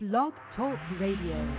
Blog Talk Radio.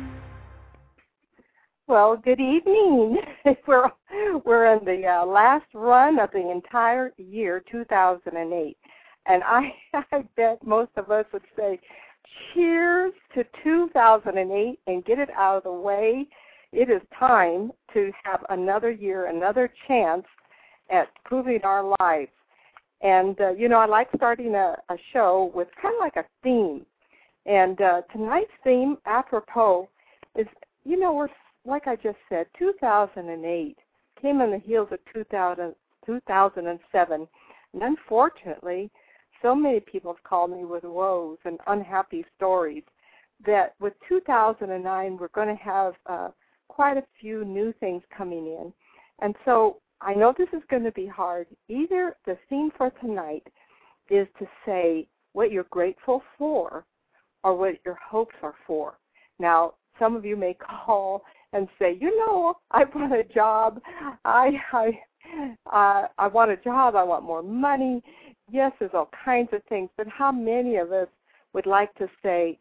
Well, good evening. We're in the last run of the entire year, 2008. And I bet most of us would say, cheers to 2008 and get it out of the way. It is time to have another year, another chance at proving our lives. And, I like starting a show with kind of like a theme. And tonight's theme, apropos, is, we're, like I just said, 2008 came on the heels of 2007. And unfortunately, so many people have called me with woes and unhappy stories that with 2009, we're going to have quite a few new things coming in. And so I know this is going to be hard. Either the theme for tonight is to say what you're grateful for or what your hopes are for. Now, some of you may call and say, I want a job. I want a job. I want more money. Yes, there's all kinds of things. But how many of us would like to say,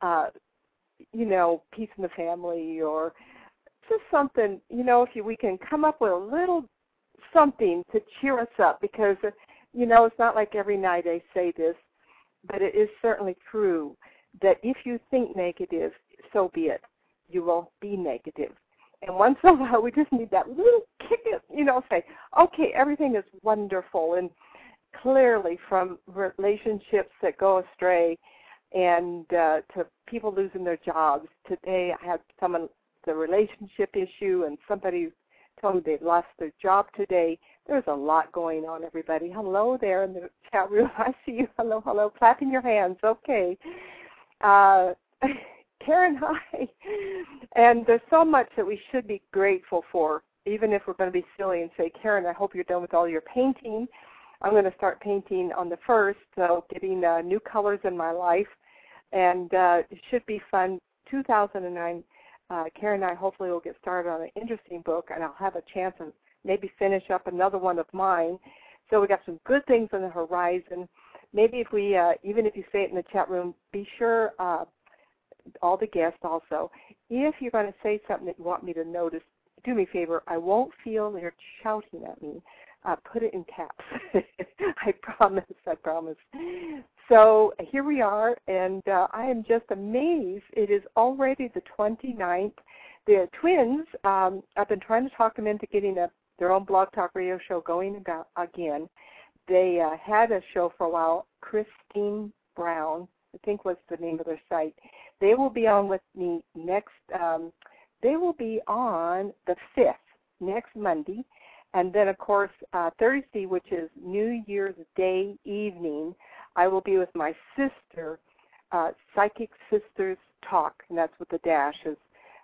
peace in the family or just something, if we can come up with a little something to cheer us up because, it's not like every night I say this, but it is certainly true that if you think negative, so be it. You will be negative. And once in a while, we just need that little kick, say, okay, everything is wonderful. And clearly from relationships that go astray and to people losing their jobs. Today I had the relationship issue and somebody told me they lost their job today. There's a lot going on, everybody. Hello there in the chat room. I see you. Hello, hello. Clapping your hands. Okay. Karen, hi. And there's so much that we should be grateful for, even if we're going to be silly and say, Karen, I hope you're done with all your painting. I'm going to start painting on the 1st, so getting new colors in my life. And it should be fun. 2009, Karen and I hopefully will get started on an interesting book, and I'll have a chance to maybe finish up another one of mine. So we got some good things on the horizon. Maybe if we, even if you say it in the chat room, be sure, all the guests also, if you're going to say something that you want me to notice, do me a favor. I won't feel they're shouting at me. Put it in caps. I promise. So here we are, and I am just amazed. It is already the 29th. The twins, I've been trying to talk them into getting their own Blog Talk Radio show going again. They had a show for a while, Christine Brown, I think was the name of their site. They will be on with me next, they will be on the 5th, next Monday. And then, of course, Thursday, which is New Year's Day evening, I will be with my sister, Psychic Sisters Talk, and that's what the dash is,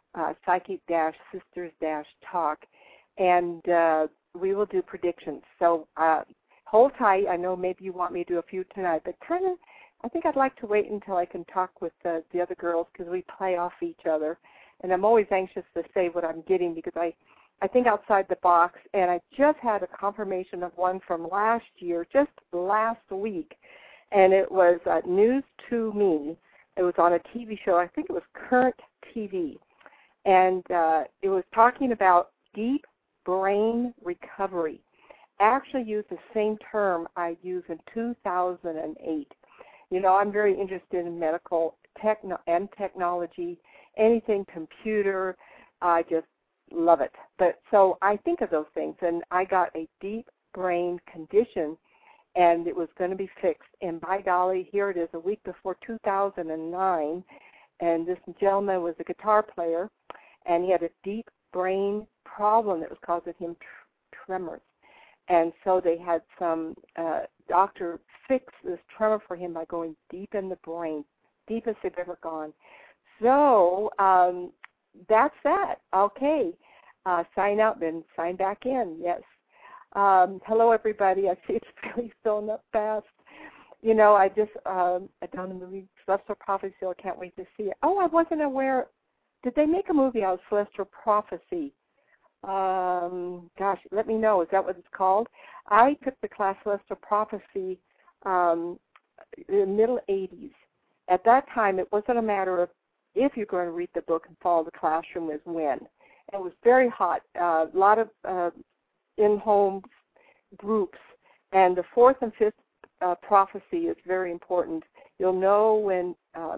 Psychic-Sisters-Talk. And we will do predictions. So hold tight. I know maybe you want me to do a few tonight, but I think I'd like to wait until I can talk with the other girls because we play off each other. And I'm always anxious to say what I'm getting because I think outside the box, and I just had a confirmation of one from last year, just last week, and it was News to Me. It was on a TV show. I think it was Current TV, and it was talking about deep brain recovery. I actually used the same term I used in 2008. I'm very interested in medical and technology, anything computer. I just love it. But so I think of those things, and I got a deep brain condition, and it was going to be fixed. And by golly, here it is, a week before 2009, and this gentleman was a guitar player, and he had a deep brain problem that was causing him tremors. And so they had some doctor fix this tremor for him by going deep in the brain, deepest they've ever gone. So that's that. Okay. Sign out, then sign back in. Yes. Hello, everybody. I see it's really filling up fast. I just I done the movie Celestial Prophecy. I can't wait to see it. Oh, I wasn't aware. Did they make a movie out of Celestial Prophecy? Gosh, let me know. Is that what it's called? I took the class Celestial Prophecy in the middle 80s, at that time, it wasn't a matter of if you're going to read the book and follow the classroom, is when. It was very hot, a lot of in-home groups, and the fourth and fifth prophecy is very important. You'll know when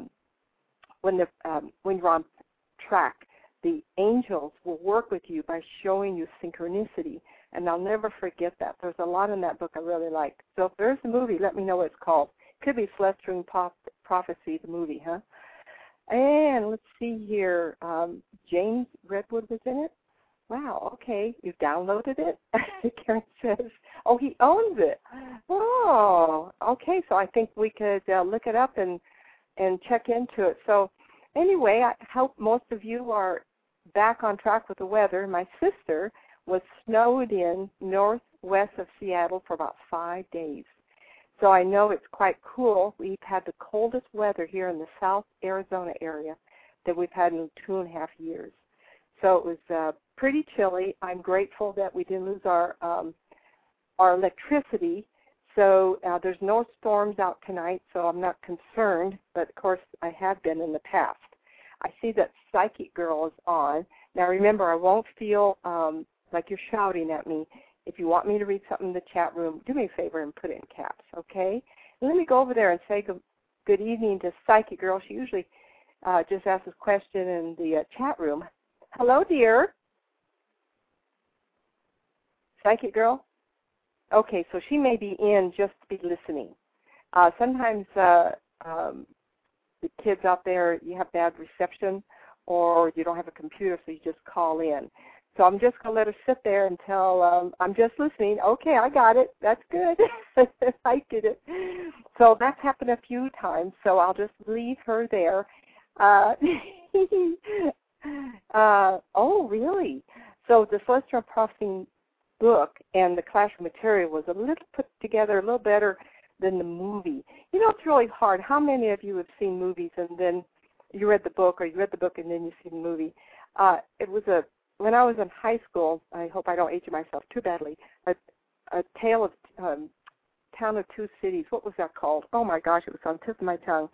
you're on track. The angels will work with you by showing you synchronicity, and I'll never forget that. There's a lot in that book I really like. So if there's a movie, let me know what it's called. Could be Celestial Prophecy, the movie, huh? And let's see here. James Redwood was in it. Wow, okay. You downloaded it? Karen says, oh, he owns it. Oh, okay. So I think we could look it up and check into it. So anyway, I hope most of you are back on track with the weather. My sister was snowed in northwest of Seattle for about 5 days. So I know it's quite cool. We've had the coldest weather here in the South Arizona area that we've had in 2.5 years. So it was pretty chilly. I'm grateful that we didn't lose our electricity. So there's no storms out tonight, so I'm not concerned. But, of course, I have been in the past. I see that Psychic Girl is on. Now, remember, I won't feel like you're shouting at me. If you want me to read something in the chat room, do me a favor and put it in caps, okay? And let me go over there and say good evening to Psychic Girl. She usually just asks a question in the chat room. Hello, dear. Psychic Girl? Okay, so she may be in just to be listening. Sometimes the kids out there, you have bad reception or you don't have a computer, so you just call in. So I'm just going to let her sit there until I'm just listening. Okay, I got it. That's good. I did it. So that's happened a few times, so I'll just leave her there. Oh, really? So the Celestial Prophecy book and the classroom material was a little put together, a little better than the movie. You know, it's really hard. How many of you have seen movies and then you read the book, or you read the book and then you see the movie? It was when I was in high school, I hope I don't age myself too badly, a Tale of Town of Two Cities. What was that called? Oh, my gosh, it was on the tip of my tongue.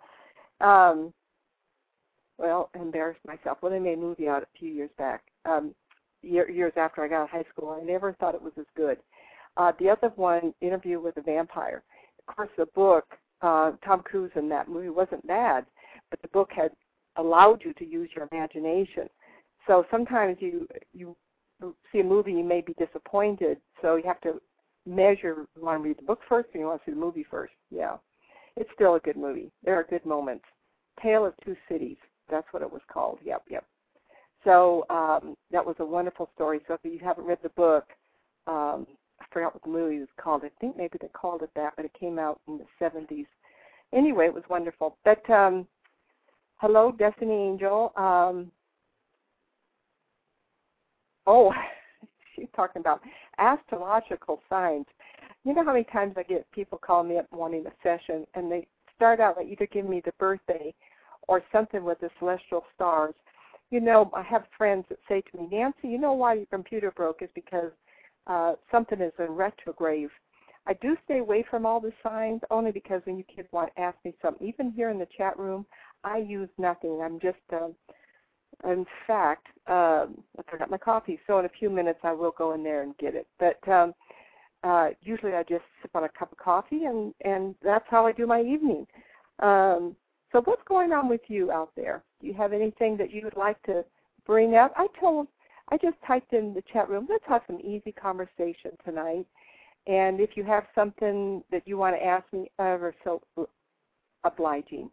Well, embarrassed myself. Well, they made a movie out a few years back, years after I got out of high school. I never thought it was as good. The other one, Interview with a Vampire. Of course, the book, Tom Cruise in that movie wasn't bad, but the book had allowed you to use your imagination. So sometimes you see a movie, you may be disappointed, so you have to measure, you want to read the book first or you want to see the movie first. Yeah, it's still a good movie. There are good moments. Tale of Two Cities, that's what it was called. Yep. So that was a wonderful story. So if you haven't read the book, I forgot what the movie was called. I think maybe they called it that, but it came out in the 70s. Anyway, it was wonderful. But hello, Destiny Angel. She's talking about astrological signs. You know how many times I get people calling me up wanting a session, and they start out by either giving me the birthday or something with the celestial stars. You know, I have friends that say to me, Nancy, you know why your computer broke is because something is in retrograde. I do stay away from all the signs only because when you kids want to ask me something, even here in the chat room, I use nothing. I'm just, in fact, I forgot my coffee, so in a few minutes I will go in there and get it. But usually I just sip on a cup of coffee, and that's how I do my evening. So what's going on with you out there? Do you have anything that you would like to bring up? I just typed in the chat room, let's have some easy conversation tonight. And if you have something that you want to ask me, ever so obliging.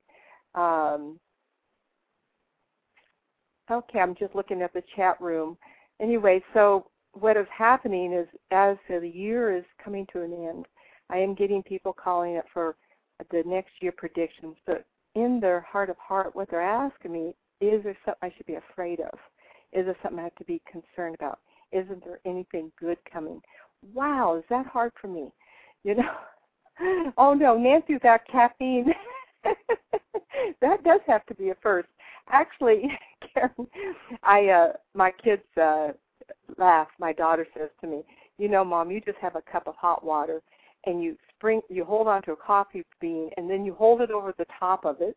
Okay, I'm just looking at the chat room. Anyway, so what is happening is as the year is coming to an end, I am getting people calling it for the next year predictions. But in their heart of heart, what they're asking me, is there something I should be afraid of? Is there something I have to be concerned about? Isn't there anything good coming? Wow, is that hard for me? You know? Oh, no, Nancy without caffeine. That does have to be a first. Actually, Karen, my kids laugh. My daughter says to me, you know, Mom, you just have a cup of hot water, and you hold on to a coffee bean, and then you hold it over the top of it,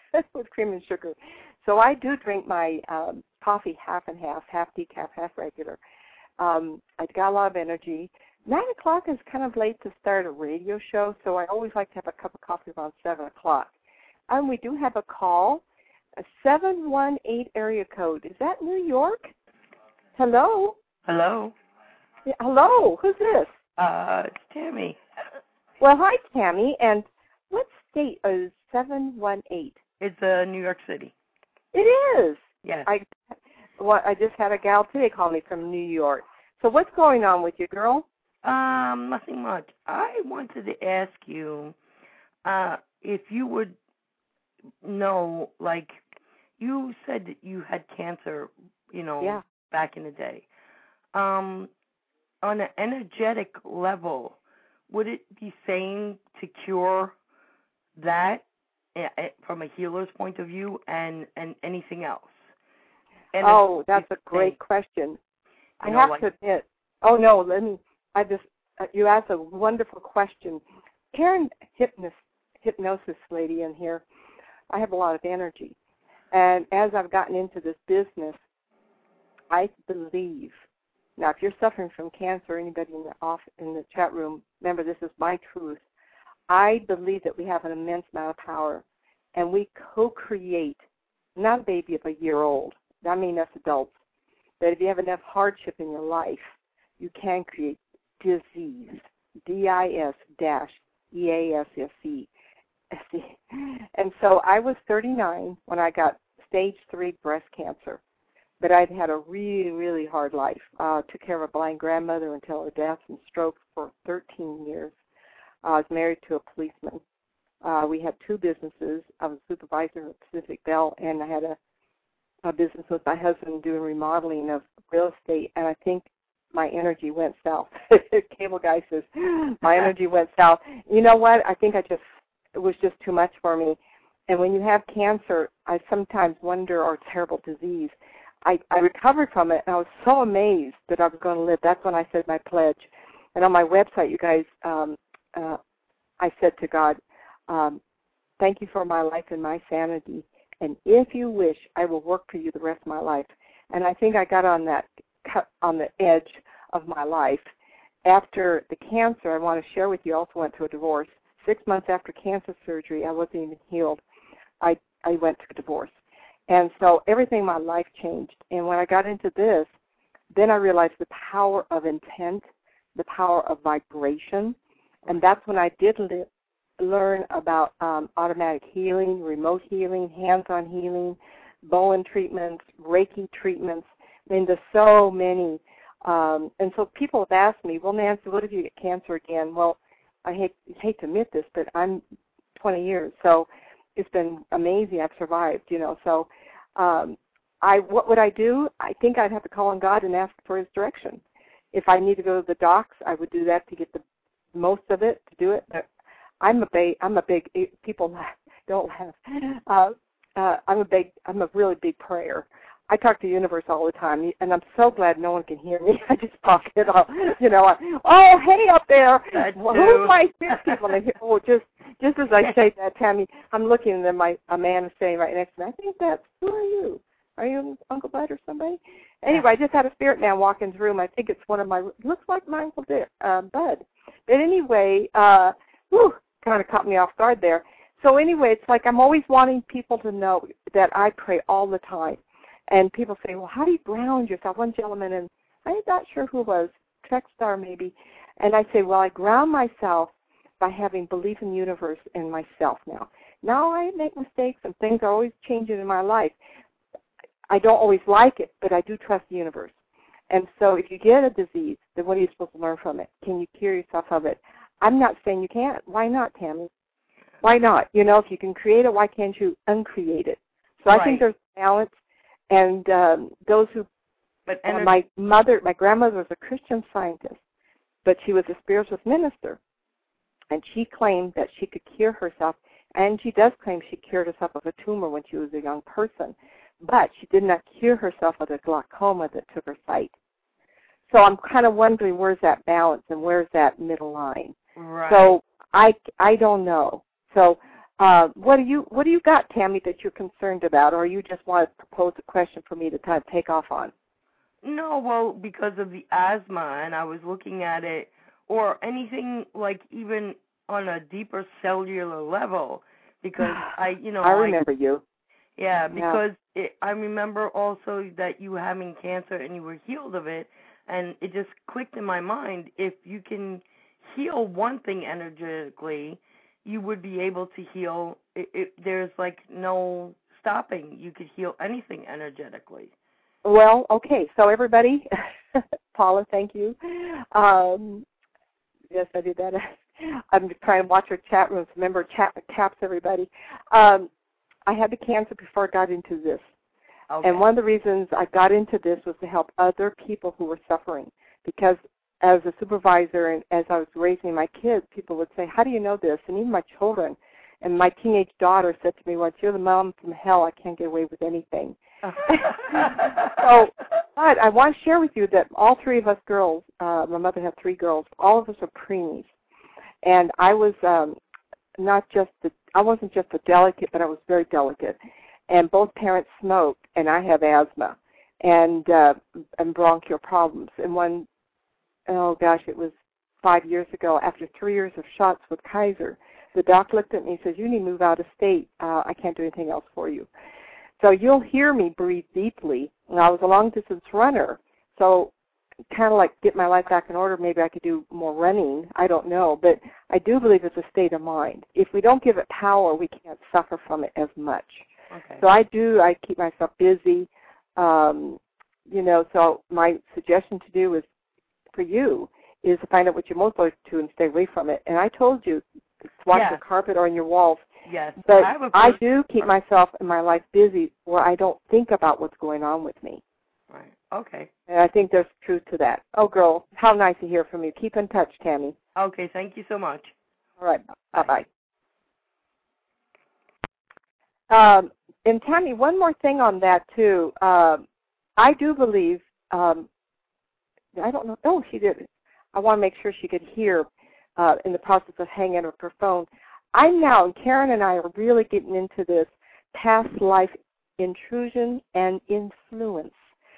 with cream and sugar. So I do drink my coffee half and half decaf, half regular. I've got a lot of energy. 9 o'clock is kind of late to start a radio show, so I always like to have a cup of coffee around 7 o'clock. And we do have a call, a 718 area code. Is that New York? Hello? Hello? Yeah, hello, who's this? It's Tammy. Well, hi, Tammy. And what state is 718? It's New York City. It is. Yes. I just had a gal today call me from New York. So what's going on with you, girl? Nothing much. I wanted to ask you if you would know, like, you said that you had cancer, Yeah. back in the day. On an energetic level, would it be sane to cure that from a healer's point of view and anything else? And that's a great question. I have to admit. Oh no, you asked a wonderful question. Karen, hypnosis lady in here, I have a lot of energy. And as I've gotten into this business, I believe, now if you're suffering from cancer, anybody in the chat room, remember this is my truth. I believe that we have an immense amount of power, and we co-create, not a baby of a year old, I mean us adults, but if you have enough hardship in your life, you can create disease, DIS-EASSE. And so I was 39 when I got stage 3 breast cancer, but I'd had a really, really hard life. Took care of a blind grandmother until her death and stroke for 13 years. I was married to a policeman. We had 2 businesses. I was a supervisor at Pacific Bell, and I had a business with my husband doing remodeling of real estate, and I think my energy went south. Cable guy says, my energy went south. You know what? I think it was just too much for me. And when you have cancer, I sometimes wonder, or terrible disease, I recovered from it, and I was so amazed that I was going to live. That's when I said my pledge. And on my website, you guys, I said to God, thank you for my life and my sanity. And if you wish, I will work for you the rest of my life. And I think I got on the edge of my life. After the cancer, I want to share with you, I also went through a divorce. 6 months after cancer surgery, I wasn't even healed. I went through a divorce. And so everything in my life changed. And when I got into this, then I realized the power of intent, the power of vibration. And that's when I did learn about automatic healing, remote healing, hands-on healing, Bowen treatments, Reiki treatments. I mean, there's so many. And so people have asked me, well, Nancy, what if you get cancer again? Well, I hate to admit this, but I'm 20 years, so it's been amazing. I've survived, So what would I do? I think I'd have to call on God and ask for His direction. If I need to go to the docs, I would do that to get the most of it, to do it. But I'm a big, people don't laugh. I'm a really big prayer. I talk to the universe all the time, and I'm so glad no one can hear me. I just talk it all, oh, hey, up there. Well, who's my spirit people? And just as I say that, Tammy, I'm looking, and then a man is saying right next to me, I think who are you? Are you Uncle Bud or somebody? Anyway, I just had a spirit man walking through, and I think it's looks like my Uncle Bud. But anyway, kind of caught me off guard there. So anyway, it's like I'm always wanting people to know that I pray all the time. And people say, well, how do you ground yourself? One gentleman, and I'm not sure who it was, Trek Star maybe, and I say, well, I ground myself by having belief in the universe and myself now. Now I make mistakes, and things are always changing in my life. I don't always like it, but I do trust the universe. And so if you get a disease, then what are you supposed to learn from it? Can you cure yourself of it? I'm not saying you can't. Why not, Tammy? Why not? If you can create it, why can't you uncreate it? So I think there's balance. And those who, my grandmother was a Christian Scientist, but she was a spiritualist minister, and she claimed that she could cure herself, and she does claim she cured herself of a tumor when she was a young person, but she did not cure herself of the glaucoma that took her sight. So I'm kind of wondering where's that balance and where's that middle line. Right. So I don't know. So What do you got, Tammy, that you're concerned about, or you just want to propose a question for me to kind of take off on? No, well, because of the asthma, and I was looking at it, or anything like even on a deeper cellular level, because I remember you. Yeah, because I remember also that you were having cancer and you were healed of it, and it just clicked in my mind. If you can heal one thing energetically, you would be able to heal. There's like no stopping. You could heal anything energetically. Well, okay. So everybody, Paula, thank you. Yes, I did that. I'm trying to watch our chat rooms. Remember, taps everybody. I had the cancer before I got into this. Okay. And one of the reasons I got into this was to help other people who were suffering. Because as a supervisor and as I was raising my kids, people would say, how do you know this? And even my children. And my teenage daughter said to me once, you're the mom from hell. I can't get away with anything. But I want to share with you that all three of us girls, my mother had 3 girls, all of us are preemies. And I was I wasn't just a delicate, but I was very delicate. And both parents smoked, and I have asthma and bronchial problems. And it was 5 years ago, after 3 years of shots with Kaiser, the doc looked at me and says, you need to move out of state. I can't do anything else for you. So you'll hear me breathe deeply. And I was a long-distance runner, so kind of like get my life back in order. Maybe I could do more running. I don't know. But I do believe it's a state of mind. If we don't give it power, we can't suffer from it as much. Okay. So I keep myself busy. So my suggestion to do for you is to find out what you're most allergic to and stay away from it. And I told you, swat your carpet or on your walls. Yes. But I do keep myself and my life busy where I don't think about what's going on with me. Right. Okay. And I think there's truth to that. Oh, girl, how nice to hear from you. Keep in touch, Tammy. Okay. Thank you so much. All right. Bye-bye. And Tammy, one more thing on that, too. I do believe, I don't know. Oh, she did. I want to make sure she could hear in the process of hanging up her phone. I'm now, and Karen and I are really getting into this past life intrusion and influence.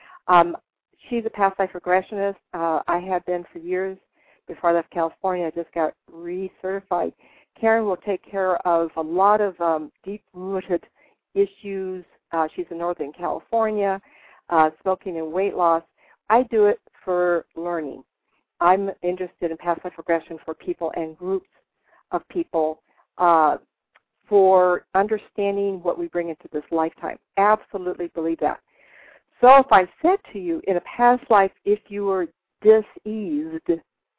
She's a past life regressionist. I had been for years. Before I left California, I just got recertified. Karen will take care of a lot of deep-rooted issues. She's in Northern California, smoking and weight loss. I do it for learning. I'm interested in past life regression for people and groups of people for understanding what we bring into this lifetime. Absolutely believe that. So if I said to you, in a past life, if you were diseased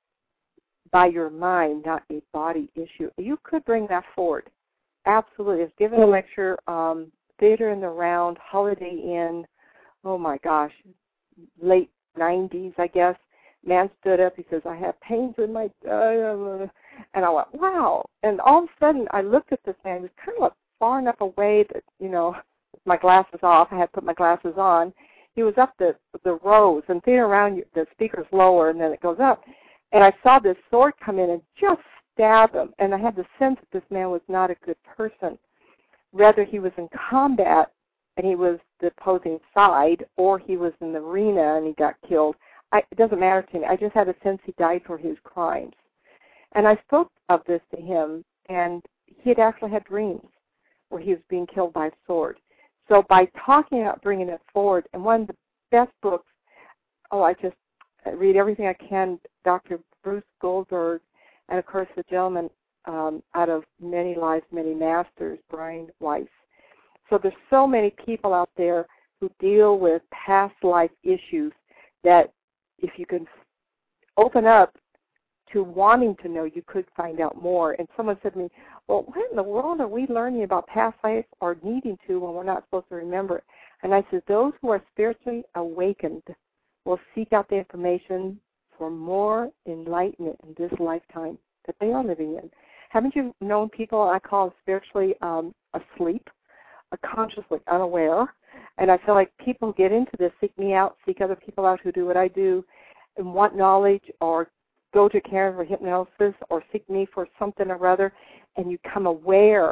by your mind, not a body issue, you could bring that forward. Absolutely. I was given a lecture, Theater in the Round, Holiday Inn, oh my gosh, late 90s, I guess. Man stood up, he says, I have pains in my, and I went, wow. And all of a sudden, I looked at this man, he was kind of far enough away that, my glasses off, I had to put my glasses on. He was up the rows, and Theater Around, the speaker's lower, and then it goes up. And I saw this sword come in and just stab him, and I had the sense that this man was not a good person. Rather, he was in combat, and he was the opposing side, or he was in the arena, and he got killed. It doesn't matter to me. I just had a sense he died for his crimes. And I spoke of this to him, and he had actually had dreams where he was being killed by a sword. So by talking about bringing it forward, and one of the best books, I read everything I can, Dr. Bruce Goldberg, and of course the gentleman out of Many Lives, Many Masters, Brian Weiss. So there's so many people out there who deal with past life issues that if you can open up to wanting to know, you could find out more. And someone said to me, well, what in the world are we learning about past life or needing to when we're not supposed to remember it? And I said, those who are spiritually awakened will seek out the information for more enlightenment in this lifetime that they are living in. Haven't you known people I call spiritually asleep, consciously unaware? And I feel like people get into this, seek me out, seek other people out who do what I do, and want knowledge, or go to Karen for hypnosis, or seek me for something or other, and you come aware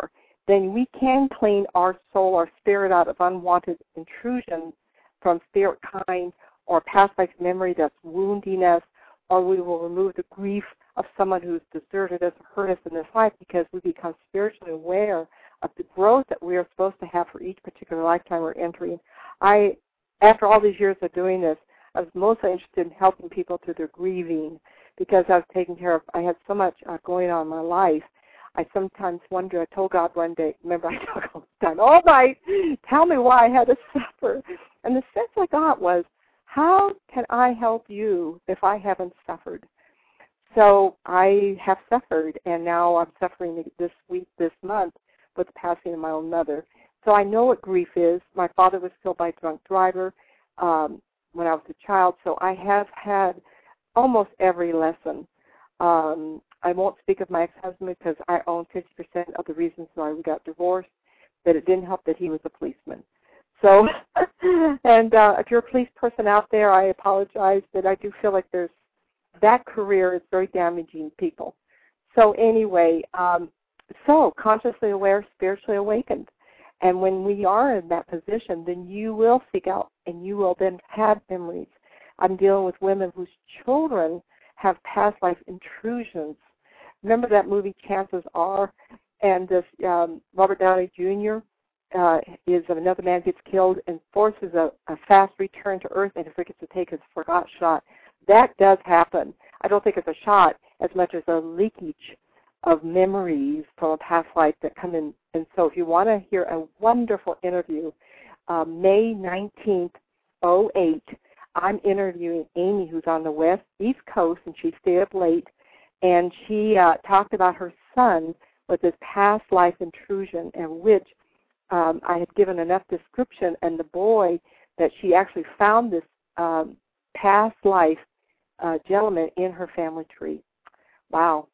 then we can clean our soul, our spirit out of unwanted intrusion from spirit kind or past life memory that's wounding us, or we will remove the grief of someone who's deserted us or hurt us in this life because we become spiritually aware of the growth that we are supposed to have for each particular lifetime we're entering. After all these years of doing this, I was mostly interested in helping people through their grieving because I was taking care of, I had so much going on in my life. I sometimes wonder, I told God one day, remember I talk all the time, all night, tell me why I had to suffer. And the sense I got was, how can I help you if I haven't suffered? So I have suffered, and now I'm suffering this week, this month, with the passing of my own mother. So I know what grief is. My father was killed by a drunk driver when I was a child, so I have had almost every lesson. I won't speak of my ex-husband because I own 50% of the reasons why we got divorced, but it didn't help that he was a policeman. So, and if you're a police person out there, I apologize, but I do feel like that career is very damaging people. So anyway, so consciously aware, spiritually awakened. And when we are in that position, then you will seek out and you will then have memories. I'm dealing with women whose children have past life intrusions. Remember that movie Chances Are? And this Robert Downey Jr. Is another man gets killed and forces a fast return to Earth and he forgets to take his forgot shot. That does happen. I don't think it's a shot as much as a leakage of memories from a past life that come in. And so if you want to hear a wonderful interview, May 19th, 2008, I'm interviewing Amy, who's on the East Coast, and she stayed up late, and she talked about her son with this past life intrusion, and which I had given enough description, and the boy that she actually found this past life gentleman in her family tree. Wow.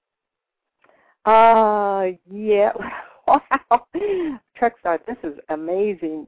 Yeah. Wow. Truckstar, this is amazing.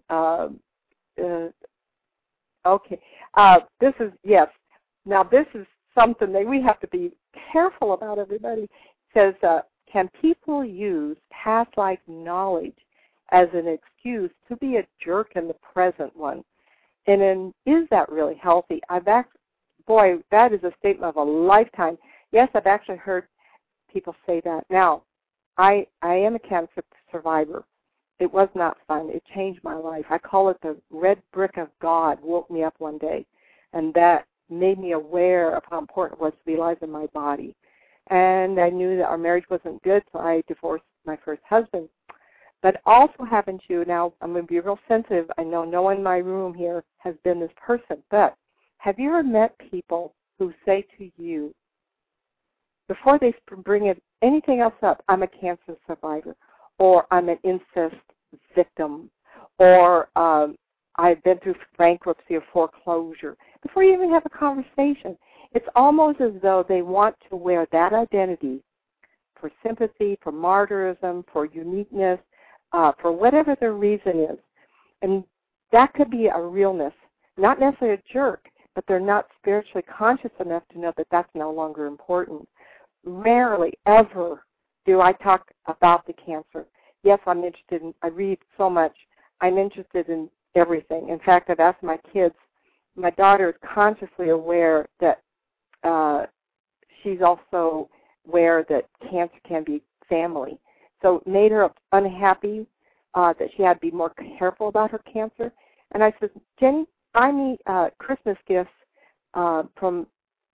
Okay. This is, yes. Now, this is something that we have to be careful about, everybody. It says, can people use past life knowledge as an excuse to be a jerk in the present one? And then, is that really healthy? Boy, that is a statement of a lifetime. Yes, I've actually heard people say that. Now, I am a cancer survivor. It was not fun. It changed my life. I call it the red brick of God woke me up one day, and that made me aware of how important it was to be alive in my body. And I knew that our marriage wasn't good, so I divorced my first husband. But also happened to, now I'm going to be real sensitive. I know no one in my room here has been this person, but have you ever met people who say to you, before they bring anything else up, I'm a cancer survivor, or I'm an incest victim, or I've been through bankruptcy or foreclosure, before you even have a conversation? It's almost as though they want to wear that identity for sympathy, for martyrism, for uniqueness, for whatever their reason is. And that could be a realness, not necessarily a jerk, but they're not spiritually conscious enough to know that that's no longer important. Rarely ever do I talk about the cancer. Yes, I'm interested in, I read so much. I'm interested in everything. In fact, I've asked my kids, my daughter is consciously aware that she's also aware that cancer can be family. So it made her unhappy that she had to be more careful about her cancer. And I said, Jenny, I need Christmas gifts from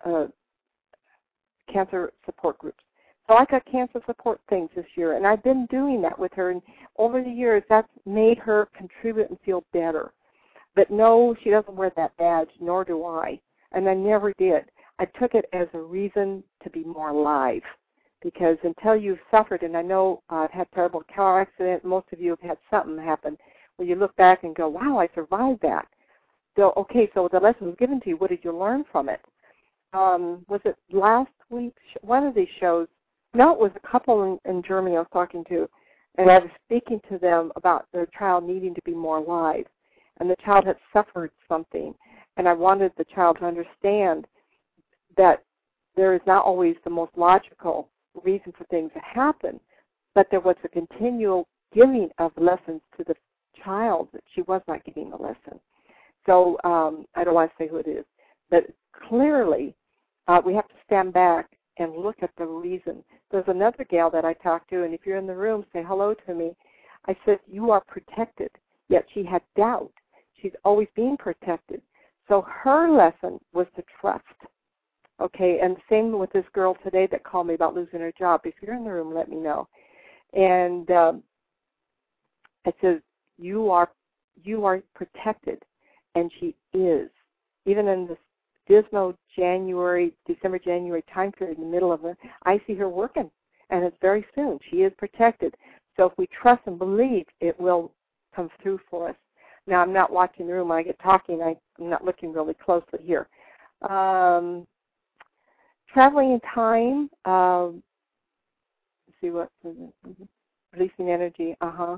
cancer support groups. So I got cancer support things this year, and I've been doing that with her. And over the years, that's made her contribute and feel better. But no, she doesn't wear that badge, nor do I. And I never did. I took it as a reason to be more alive. Because until you've suffered, and I know I've had a terrible car accident, most of you have had something happen, where you look back and go, wow, I survived that. So, okay, so the lesson was given to you. What did you learn from it? Was it last week? One of these shows? No, it was a couple in Germany I was talking to, and I was speaking to them about their child needing to be more alive. And the child had suffered something, and I wanted the child to understand that there is not always the most logical reason for things to happen, but there was a continual giving of lessons to the child that she was not giving a lesson. So I don't want to say who it is, but clearly we have to stand back and look at the reason. There's another gal that I talked to, and if you're in the room, say hello to me. I said, you are protected, yet she had doubt. She's always being protected. So her lesson was to trust. Okay, and same with this girl today that called me about losing her job. If you're in the room, let me know. And I said, you are protected, and she is. Even in this dismal December, January time period in the middle of it, I see her working, and it's very soon. She is protected. So if we trust and believe, it will come through for us. Now, I'm not watching the room. When I get talking, I'm not looking really closely here. Traveling in time, let's see what, releasing energy,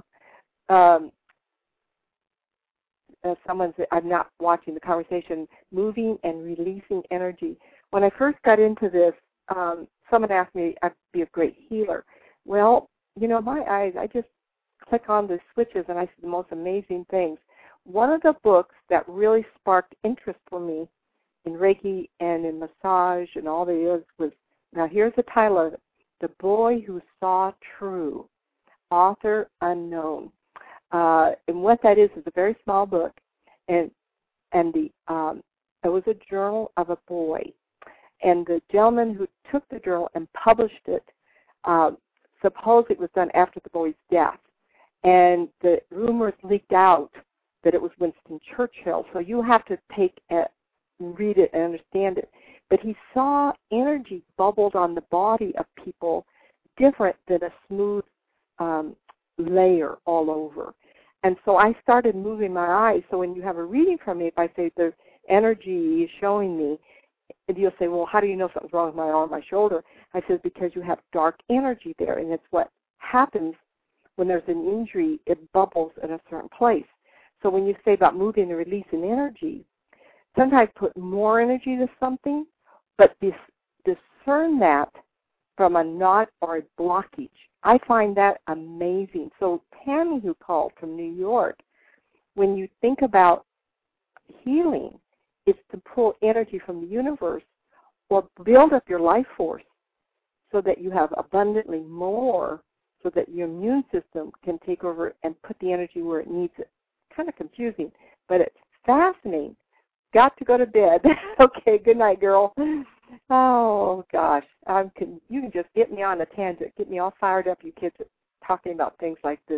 I'm not watching the conversation, moving and releasing energy. When I first got into this, someone asked me I'd be a great healer. Well, my eyes, I just click on the switches and I see the most amazing things. One of the books that really sparked interest for me in Reiki and in massage and all the others was, now here's the title of it, The Boy Who Saw True, author unknown. And what that is a very small book, and it was a journal of a boy. And the gentleman who took the journal and published it, suppose it was done after the boy's death. And the rumors leaked out that it was Winston Churchill. So you have to read it and understand it. But he saw energy bubbled on the body of people different than a smooth layer all over. And so I started moving my eyes. So when you have a reading from me, if I say the energy is showing me, and you'll say, well, how do you know something's wrong with my arm, my shoulder? I said, because you have dark energy there, and it's what happens when there's an injury, it bubbles in a certain place. So when you say about moving and releasing energy, sometimes put more energy to something, but discern that from a knot or a blockage. I find that amazing. So Tammy, who called from New York, when you think about healing, it's to pull energy from the universe or build up your life force so that you have abundantly more, so that your immune system can take over and put the energy where it needs it. Kind of confusing, but it's fascinating. Got to go to bed. Okay, good night, girl. Oh, gosh. You can just get me on a tangent, get me all fired up, you kids, talking about things like this.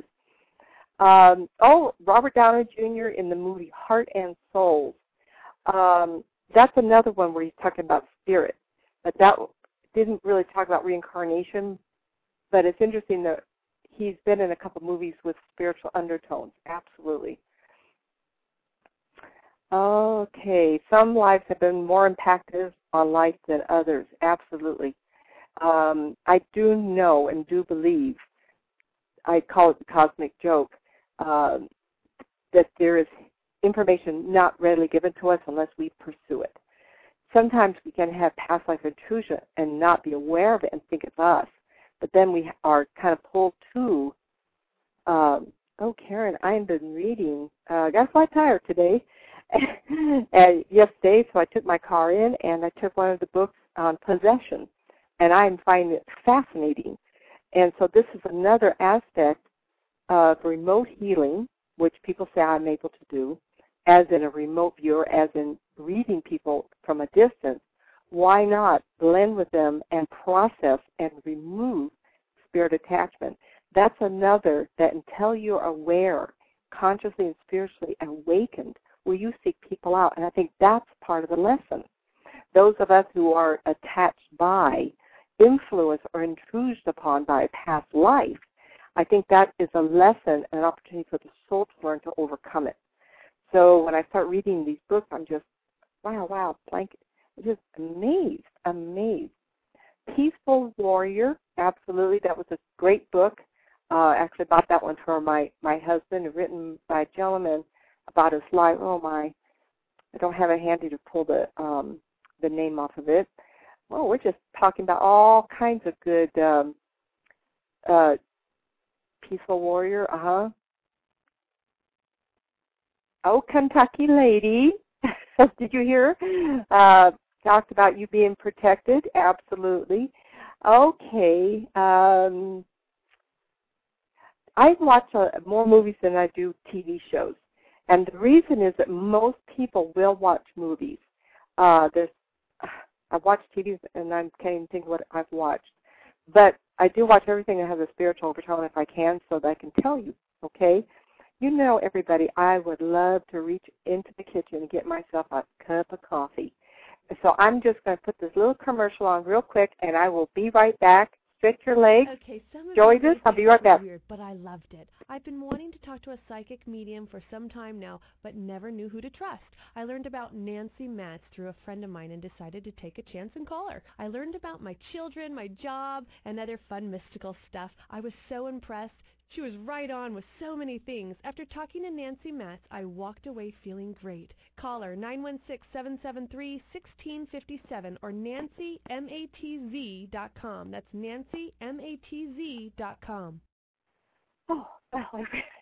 Robert Downey Jr. in the movie Heart and Soul. That's another one where he's talking about spirit. But that didn't really talk about reincarnation, but it's interesting that he's been in a couple movies with spiritual undertones. Absolutely. Okay, some lives have been more impacted on life than others. Absolutely. I do know and do believe, I call it the cosmic joke, that there is information not readily given to us unless we pursue it. Sometimes we can have past life intrusion and not be aware of it and think it's us, but then we are kind of pulled to, Karen, I've been reading, I got a flat tire today, yesterday, so I took my car in and I took one of the books on possession, and I'm finding it fascinating. And so this is another aspect of remote healing, which people say I'm able to do, as in a remote viewer, as in reading people from a distance. Why not blend with them and process and remove spirit attachment? That's another that until you're aware, consciously and spiritually awakened, will you seek people out? And I think that's part of the lesson. Those of us who are attached by, influenced, or intruded upon by a past life, I think that is a lesson, an opportunity for the soul to learn to overcome it. So when I start reading these books, I'm just, wow, blanket. I'm just amazed. Peaceful Warrior, absolutely. That was a great book. Actually bought that one for my husband, written by a gentleman about his life. Oh my, I don't have it handy to pull the name off of it. Well, we're just talking about all kinds of good Peaceful Warrior, Oh, Kentucky Lady. Did you hear? Talked about you being protected. Absolutely. Okay. I watch more movies than I do TV shows. And the reason is that most people will watch movies. I've watched TV and I can't even think what I've watched. But I do watch everything that has a spiritual overtone if I can, so that I can tell you, okay? You know, everybody, I would love to reach into the kitchen and get myself a cup of coffee. So I'm just going to put this little commercial on real quick, and I will be right back. Stretch your legs. Okay, Enjoy this. I'll be right back. Weird, but I loved it. I've been wanting to talk to a psychic medium for some time now, but never knew who to trust. I learned about Nancy Matz through a friend of mine and decided to take a chance and call her. I learned about my children, my job, and other fun mystical stuff. I was so impressed. She was right on with so many things. After talking to Nancy Matz, I walked away feeling great. Call her 916-773-1657 or nancymatz.com. That's nancymatz.com. Oh, well,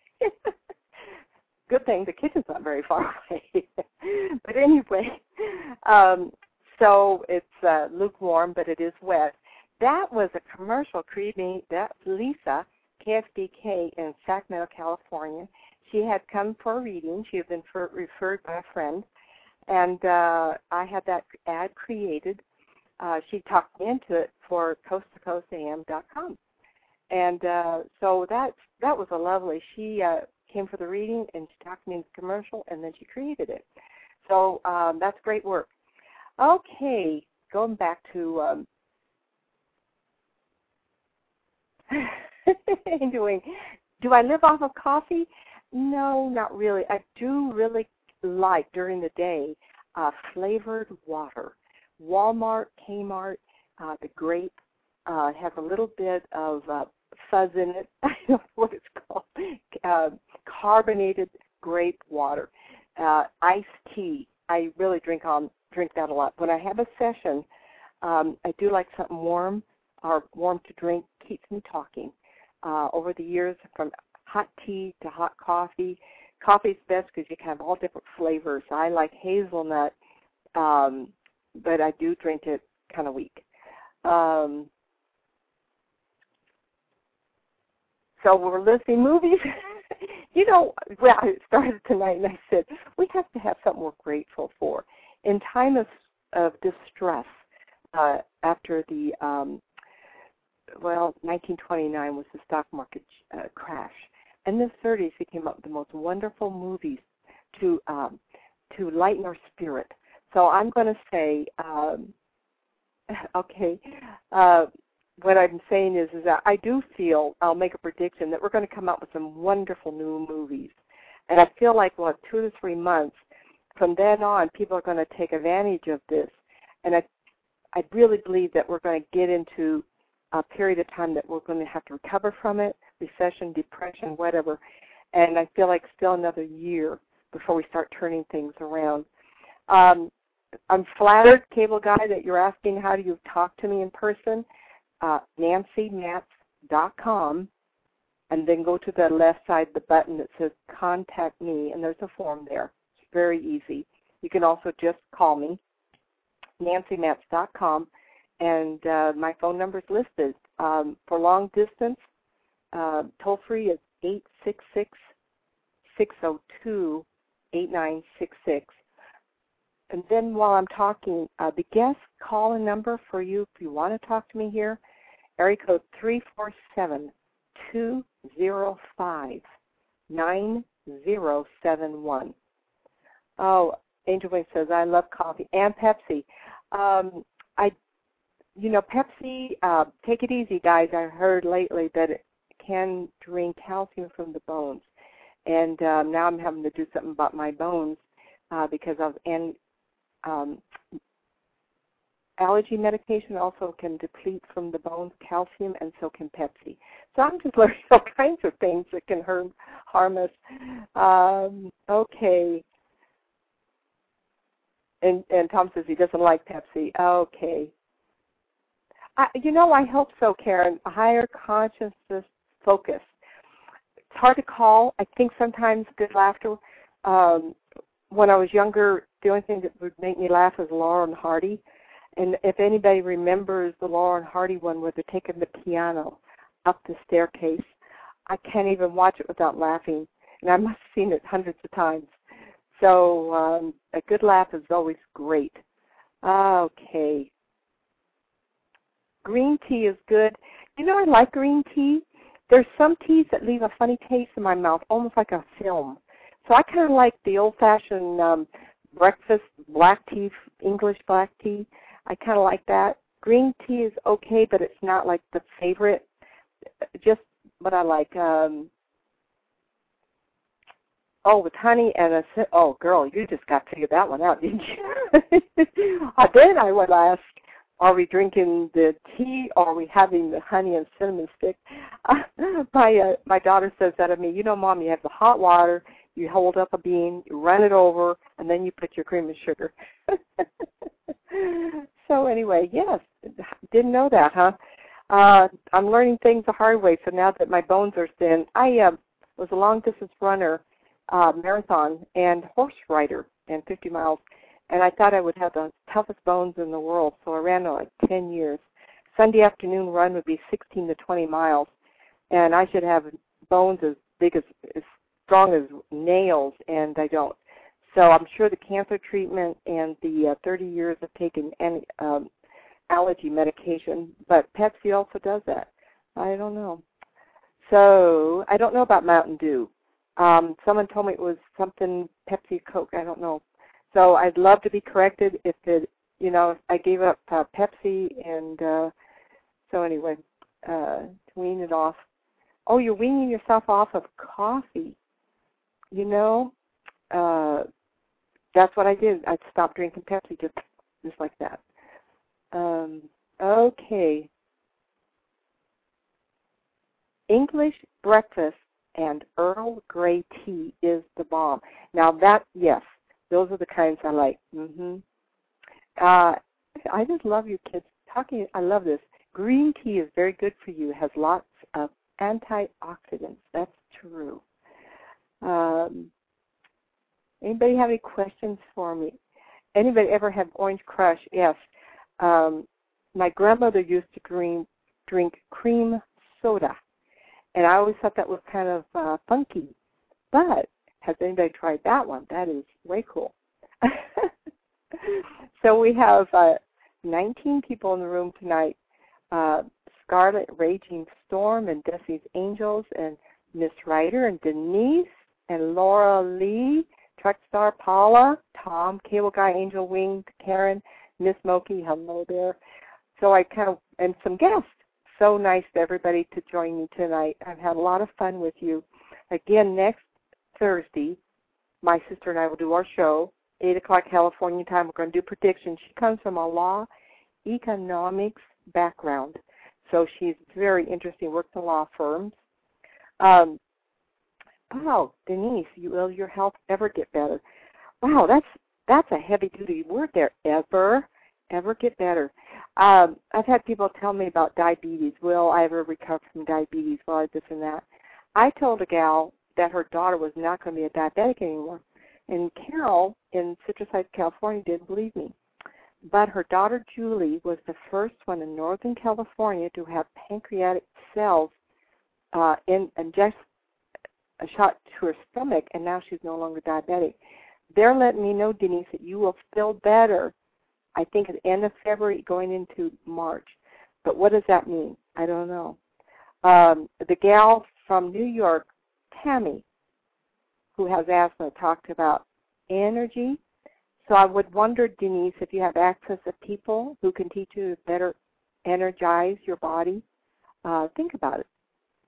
good thing the kitchen's not very far away. But anyway, so it's lukewarm, but it is wet. That was a commercial created. That's Lisa, KFBK in Sacramento, California. She had come for a reading. She had been referred by a friend, and I had that ad created. She talked me into it for coasttocoastam.com. And so that was a lovely. She came for the reading, and she talked me into the commercial, and then she created it. So that's great work. Okay, going back to do I live off of coffee? No, not really. I do really like during the day flavored water. Walmart, Kmart, the grape has a little bit of fuzz in it. I don't know what it's called. Carbonated grape water. Iced tea. I really drink that a lot. When I have a session, I do like something warm or warm to drink. Keeps me talking. Over the years, from hot tea to hot coffee. Coffee's best because you can have all different flavors. I like hazelnut, but I do drink it kind of weak. So we're listing movies. You know, well, I started tonight and I said, we have to have something we're grateful for. In time of distress, after the 1929 was the stock market crash. In the 30s, he came up with the most wonderful movies to lighten our spirit. So I'm going to say, what I'm saying is that I do feel, I'll make a prediction, that we're going to come out with some wonderful new movies. And I feel like, 2 to 3 months, from then on, people are going to take advantage of this. And I really believe that we're going to get into a period of time that we're going to have to recover from it, recession, depression, whatever. And I feel like still another year before we start turning things around. I'm flattered, Cable Guy, that you're asking how do you talk to me in person. nancymatz.com, and then go to the left side, the button that says Contact Me, and there's a form there. It's very easy. You can also just call me, nancymatz.com, and my phone number is listed. For long distance, toll-free is 866-602-8966. And then while I'm talking, the guest call-in number for you, if you want to talk to me here, area code 347-205-9071. Oh, Angel Wing says, I love coffee and Pepsi. Pepsi, take it easy, guys. I heard lately that it can drain calcium from the bones. And now I'm having to do something about my bones because of allergy medication also can deplete from the bones calcium, and so can Pepsi. So I'm just learning all kinds of things that can harm us. Okay. And Tom says he doesn't like Pepsi. Okay. I hope so, Karen. A higher consciousness focus. hard to call. I think sometimes good laughter. When I was younger, the only thing that would make me laugh was Laurel and Hardy. And if anybody remembers the Laurel and Hardy one where they're taking the piano up the staircase, I can't even watch it without laughing. And I must have seen it hundreds of times. So a good laugh is always great. Okay. Green tea is good. You know, I like green tea. There's some teas that leave a funny taste in my mouth, almost like a film. So I kind of like the old-fashioned breakfast black tea, English black tea. I kind of like that. Green tea is okay, but it's not like the favorite. Just what I like. With honey and oh, girl, you just got to figure that one out, didn't you? Then I would ask, are we drinking the tea or are we having the honey and cinnamon stick? My daughter says that of me. You know, Mom, you have the hot water, you hold up a bean, you run it over, and then you put your cream and sugar. So anyway, yes, didn't know that, huh? I'm learning things the hard way, so now that my bones are thin, I was a long-distance runner, marathon, and horse rider, and 50 miles. And I thought I would have the toughest bones in the world, so I ran like 10 years. Sunday afternoon run would be 16 to 20 miles, and I should have bones as big as strong as nails, and I don't. So I'm sure the cancer treatment and the 30 years of taking allergy medication, but Pepsi also does that. I don't know. So I don't know about Mountain Dew. Someone told me it was something Pepsi, Coke, I don't know. So I'd love to be corrected if it, if I gave up Pepsi, and so anyway, to wean it off. Oh, you're weaning yourself off of coffee. That's what I did. I stopped drinking Pepsi just like that. Okay. English breakfast and Earl Grey tea is the bomb. Now that, yes, those are the kinds I like. I just love you kids talking. I love this. Green tea is very good for you. It has lots of antioxidants. That's true. Anybody have any questions for me? Anybody ever have Orange Crush? Yes. My grandmother used to drink cream soda, and I always thought that was kind of funky. But has anybody tried that one? That is way cool. So we have 19 people in the room tonight. Scarlet Raging Storm and Destiny's Angels and Miss Ryder and Denise and Laura Lee, Truck Star Paula, Tom, Cable Guy, Angel Wing, Karen, Miss Moki, hello there. So and some guests. So nice to everybody to join me tonight. I've had a lot of fun with you. Again, next Thursday, my sister and I will do our show, 8 o'clock California time. We're going to do predictions. She comes from a law economics background, so she's very interesting, works in law firms. Wow, Denise, will your health ever get better? Wow, that's a heavy-duty word there, ever get better. I've had people tell me about diabetes. Will I ever recover from diabetes? Well, this and that. I told a gal that her daughter was not going to be a diabetic anymore, and Carol in Citrus Heights, California, didn't believe me. But her daughter, Julie, was the first one in Northern California to have pancreatic cells inject a shot to her stomach, and now she's no longer diabetic. They're letting me know, Denise, that you will feel better, I think, at the end of February going into March. But what does that mean? I don't know. The gal from New York, Tammy, who has asthma, talked about energy. So I would wonder, Denise, if you have access to people who can teach you to better energize your body. Think about it.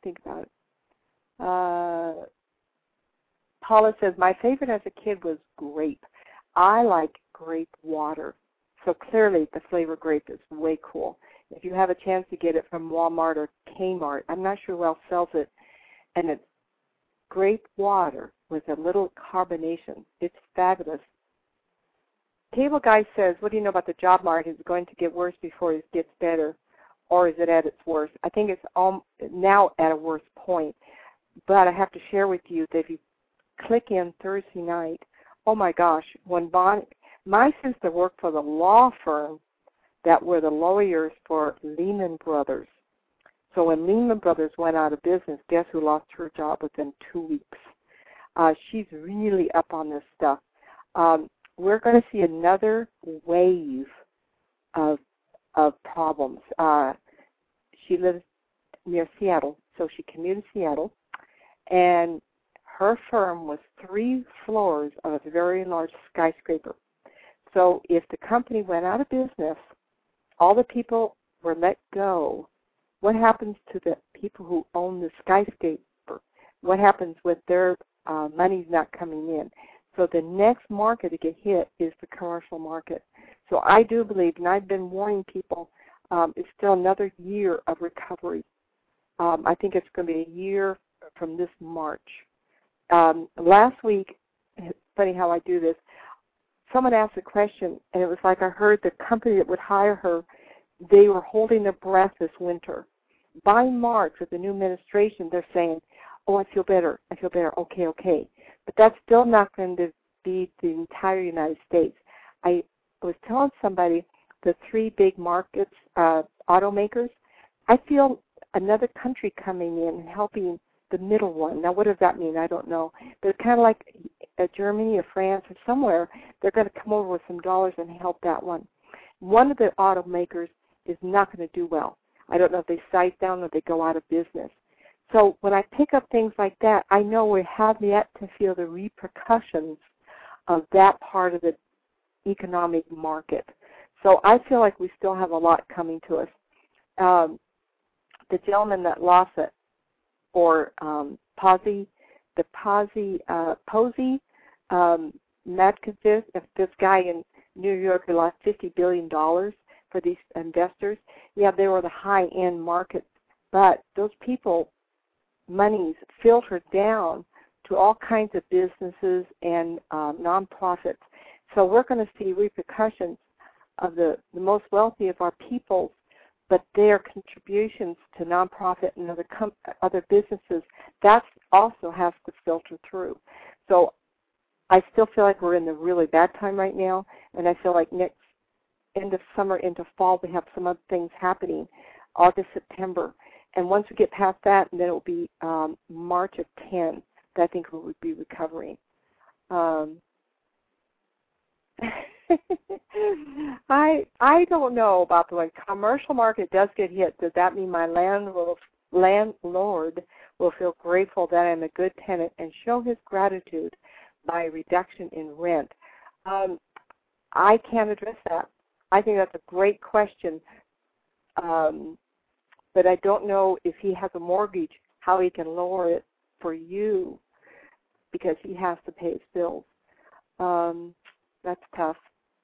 Paula says, my favorite as a kid was grape. I like grape water. So clearly the flavor grape is way cool. If you have a chance to get it from Walmart or Kmart, I'm not sure who else sells it, and it's grape water with a little carbonation. It's fabulous. Cable Guy says, what do you know about the job market? Is it going to get worse before it gets better, or is it at its worst? I think it's now at a worse point. But I have to share with you that if you click in Thursday night, oh my gosh, when my sister worked for the law firm that were the lawyers for Lehman Brothers. So when Lehman Brothers went out of business, guess who lost her job within 2 weeks? She's really up on this stuff. We're going to see another wave of problems. She lives near Seattle, so she commuted to Seattle, and her firm was 3 floors of a very large skyscraper. So if the company went out of business, all the people were let go. What happens to the people who own the skyscraper? What happens with their money's not coming in? So the next market to get hit is the commercial market. So I do believe, and I've been warning people, it's still another year of recovery. I think it's going to be a year from this March. Last week, it's funny how I do this, someone asked a question, and it was like I heard the company that would hire her, they were holding their breath this winter. By March, with the new administration, they're saying, oh, I feel better, okay. But that's still not going to be the entire United States. I was telling somebody the 3 big markets, automakers, I feel another country coming in and helping the middle one. Now, what does that mean? I don't know. But it's kind of like Germany or France or somewhere, they're going to come over with some dollars and help that one. One of the automakers is not going to do well. I don't know if they size down or they go out of business. So when I pick up things like that, I know we have yet to feel the repercussions of that part of the economic market. So I feel like we still have a lot coming to us. The gentleman that lost it, or Posey, Matkevich, this guy in New York who lost $50 billion for these investors, yeah, they were the high-end market, but those people, money's filtered down to all kinds of businesses and nonprofits. So we're going to see repercussions of the most wealthy of our people, but their contributions to nonprofit and other businesses, that also has to filter through. So I still feel like we're in the really bad time right now, and I feel like next end of summer into fall we have some other things happening, August, September. And once we get past that, then it will be March of 10 that I think we would be recovering. I don't know about the when commercial market does get hit. Does that mean my landlord will feel grateful that I'm a good tenant and show his gratitude by a reduction in rent? I can't address that. I think that's a great question, but I don't know if he has a mortgage, how he can lower it for you because he has to pay his bills. That's tough.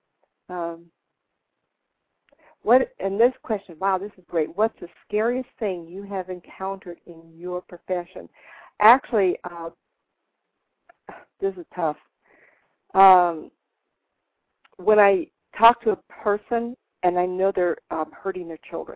And this question, wow, this is great. What's the scariest thing you have encountered in your profession? Actually, this is tough. When I talk to a person and I know they're hurting their children,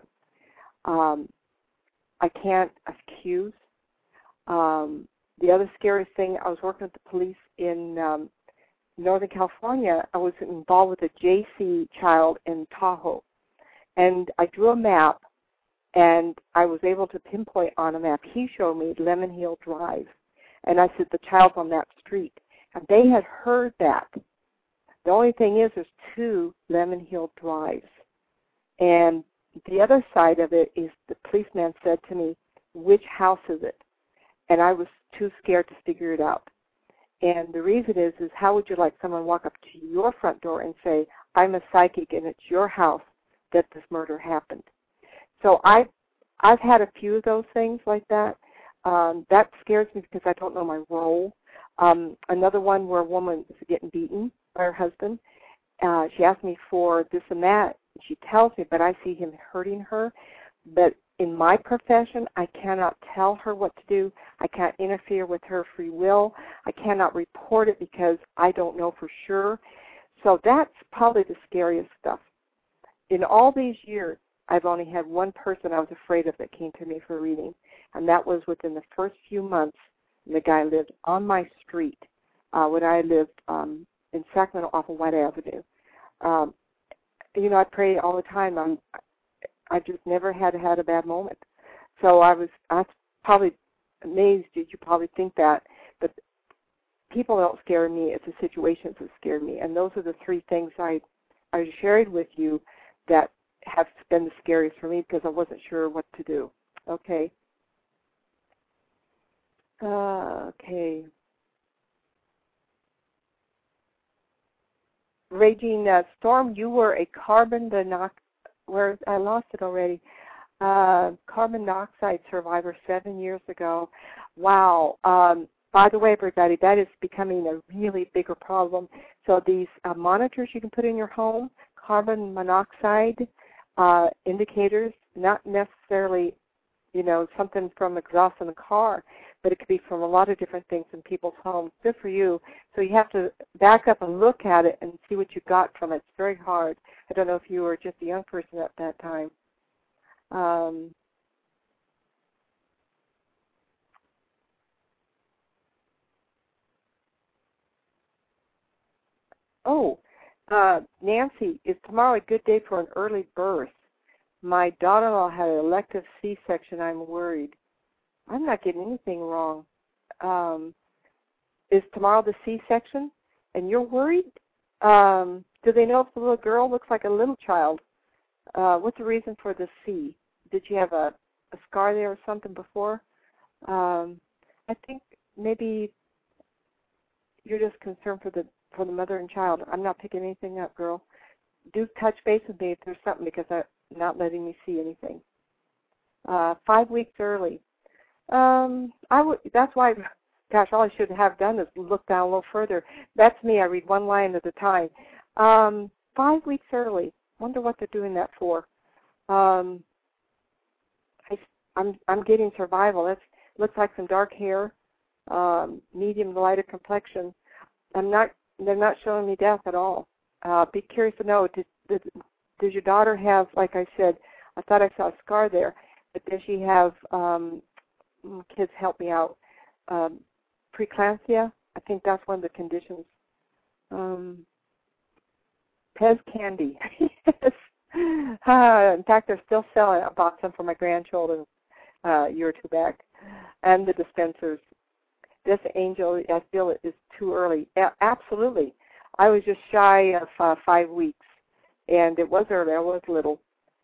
I can't accuse. The other scariest thing, I was working with the police in Northern California. I was involved with a JC child in Tahoe. And I drew a map, and I was able to pinpoint on a map. He showed me Lemon Hill Drive. And I said, the child's on that street. And they had heard that. The only thing is there's 2 Lemon Hill Drives. And the other side of it is the policeman said to me, which house is it? And I was too scared to figure it out. And the reason is how would you like someone walk up to your front door and say, I'm a psychic and it's your house that this murder happened? So I've had a few of those things like that. That scares me because I don't know my role. Another one where a woman is getting beaten by her husband. She asked me for this and that. She tells me, but I see him hurting her. But in my profession, I cannot tell her what to do. I can't interfere with her free will. I cannot report it because I don't know for sure. So that's probably the scariest stuff. In all these years, I've only had one person I was afraid of that came to me for a reading, and that was within the first few months. And the guy lived on my street when I lived in Sacramento off of White Avenue. I pray all the time. I just never had a bad moment. So I was probably amazed that you probably think that, but people don't scare me. It's the situations that scare me, and those are the three things I shared with you that have been the scariest for me because I wasn't sure what to do. Okay. Okay. Raging Storm, you were a carbon monoxide. Where I lost it already. Carbon monoxide survivor 7 years ago. Wow. By the way, everybody, that is becoming a really bigger problem. So these monitors you can put in your home, carbon monoxide indicators, not necessarily, something from exhaust in the car, but it could be from a lot of different things in people's homes. Good for you. So you have to back up and look at it and see what you got from it. It's very hard. I don't know if you were just a young person at that time. Nancy, is tomorrow a good day for an early birth? My daughter-in-law had an elective C-section. I'm worried. I'm not getting anything wrong. Is tomorrow the C-section? And you're worried? Do they know if the little girl looks like a little child? What's the reason for the C? Did you have a scar there or something before? I think maybe you're just concerned for the mother and child. I'm not picking anything up, girl. Do touch base with me if there's something because I'm not letting me see anything. 5 weeks early. That's why, gosh, all I should have done is look down a little further. That's me. I read one line at a time. 5 weeks early. Wonder what they're doing that for. I'm getting survival. That looks like some dark hair, medium to lighter complexion. They're not showing me death at all. Be curious to know, does your daughter have, like I said, I thought I saw a scar there, but does she have, kids help me out, preeclampsia? I think that's one of the conditions. Pez candy. Yes. In fact, they're still selling. I bought some for my grandchildren a year or two back. And the dispensers. This angel, I feel it is too early. Absolutely. I was just shy of 5 weeks, and it was early. I was little.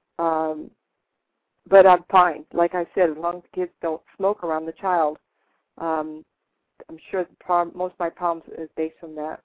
But I'm fine. Like I said, as long as kids don't smoke around the child, I'm sure most of my problems is based on that.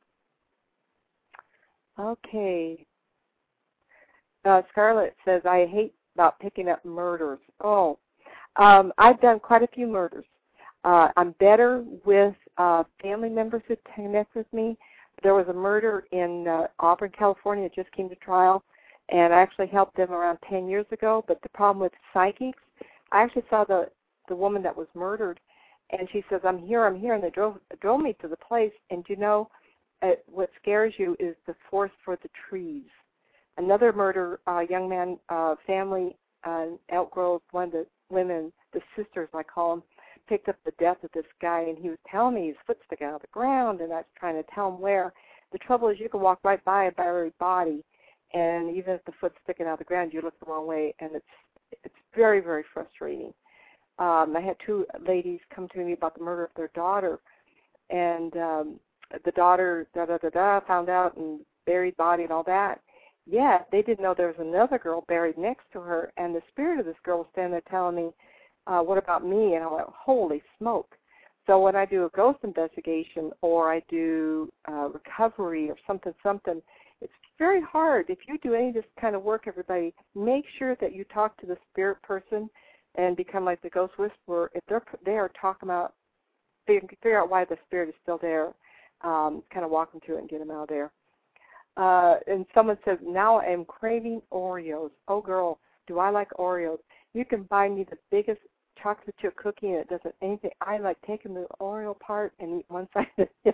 Okay. Scarlett says, I hate about picking up murders. I've done quite a few murders. I'm better with family members who connect with me. There was a murder in Auburn, California that just came to trial, and I actually helped them around 10 years ago. But the problem with psychics, I actually saw the woman that was murdered, and she says, I'm here, and they drove me to the place. And what scares you is the forest for the trees. Another murder, young man, family, Elk Grove, one of the women, the sisters I call them, picked up the death of this guy, and he was telling me his foot sticking out of the ground, and I was trying to tell him where. The trouble is you can walk right by a buried body, and even if the foot's sticking out of the ground, you look the wrong way, and it's very, very frustrating. I had two ladies come to me about the murder of their daughter, and the daughter, found out and buried body and all that. Yet they didn't know there was another girl buried next to her, and the spirit of this girl was standing there telling me, what about me? And I went, holy smoke. So when I do a ghost investigation or I do recovery or something, it's very hard. If you do any of this kind of work, everybody, make sure that you talk to the spirit person and become like the ghost whisperer. If they are talking about, they can figure out why the spirit is still there, kind of walk them through it and get them out of there. And someone says, now I'm craving Oreos. Oh, girl, do I like Oreos. You can buy me the biggest chocolate chip cookie, and it doesn't anything. I like taking the Oreo part and eat one side of the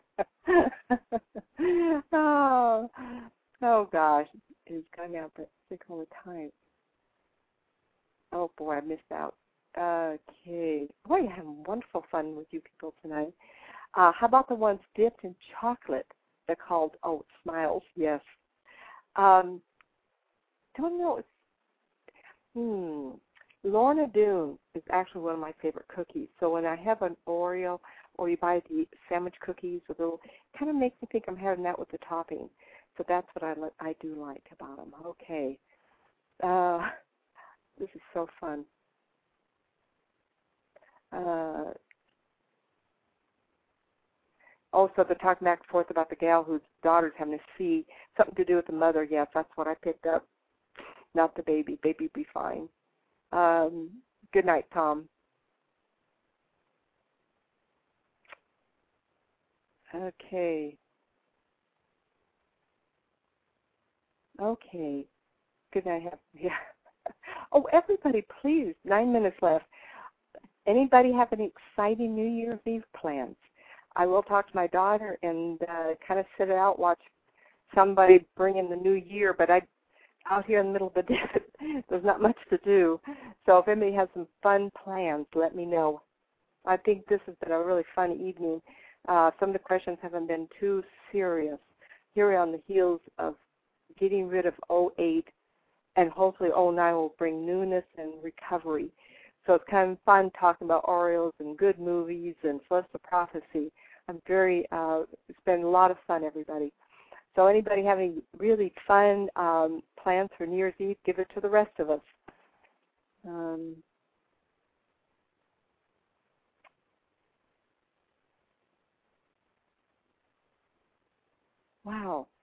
other. Oh, gosh. It's coming out, but sick all the time. Oh, boy, I missed out. Okay. Boy, I'm having wonderful fun with you people tonight. How about the ones dipped in chocolate? They're called, Smiles, yes. Don't know. Lorna Doone is actually one of my favorite cookies. So when I have an Oreo or you buy the sandwich cookies, it kind of makes me think I'm having that with the topping. So that's what I do like about them. Okay. This is so fun. Also, they're talking back and forth about the gal whose daughter's having a C, something to do with the mother. Yes, that's what I picked up. Not the baby. Baby be fine. Good night, Tom. Okay. Good night. Yeah. Oh, everybody, please. 9 minutes left. Anybody have any exciting New Year's Eve plans? I will talk to my daughter and kind of sit it out, watch somebody bring in the new year, but out here in the middle of the desert, there's not much to do. So if anybody has some fun plans, let me know. I think this has been a really fun evening. Some of the questions haven't been too serious. Here we're on the heels of getting rid of 08, and hopefully 09 will bring newness and recovery. So it's kind of fun talking about Orioles and good movies and Celestial Prophecy. It's been a lot of fun, everybody. So anybody have any really fun plans for New Year's Eve, give it to the rest of us. Wow.